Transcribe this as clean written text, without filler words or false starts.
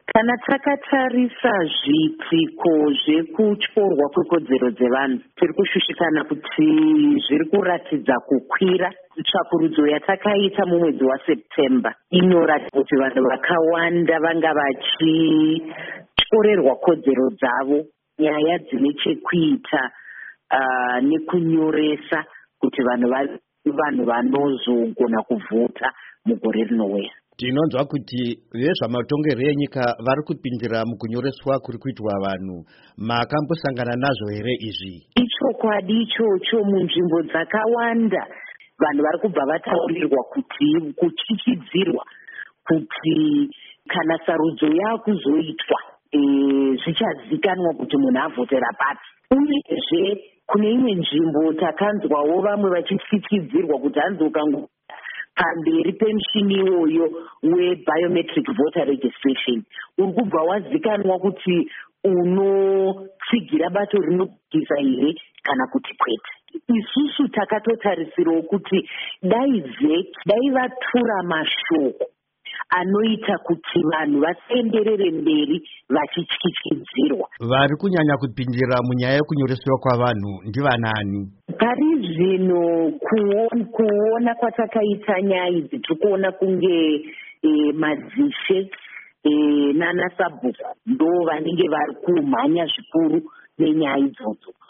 Kana takatarisa zvipfiko zvekutyorwa kwekodzero dzevanhu, tiri kushushikana kuti zviri kuratidza kukwira. Tsvakurudzo yatakaita mumwedzi waSeptember inoratidza kuti vanhu vakawanda vanga vachityorerwa kodzero dzavo, nyaya dzine chekuita nekunyoresa kuti vanhu vanozogona kuvhota mugore rinouya. Tinonzwa kuti vezvamatongerwo enyika vari kupindira mukunyoreswa kuri kuitwa vanhu. Makambosangana nazvo here izvi? Ichokwadi ichocho. Munzvimbo dzakawanda vanhu vari kubva vataurirwa kuti kuchichidzirwa kuti kana sarudzo yakuzoitwa zvichazikanwa kuti munhu avhotera pati. Uyezve kune imwe nzvimbo takanzwawo vamwe vachityidzidzirwa kuti hanzi ukango pamberi pemushini iwoyo webiometric voter registration uri kubva wazikanwa kuti unotsigira bato rinobvisa here kana kuti kwete. Isusu takatotarisirawo kuti dai vatura mashoko anoita kuti vanhu vasaenderere mberi vachityityidzirwa. Vari kunyanya kupindira munyaya yekunyoreswa kwavanhu ndivanani? Pari zvino kuona kwatakaita nyaya idzi tiri kuona kunge madzishe nana sabhuku ndo vanenge vari kumhanya zvikuru nenyaya idzodzo.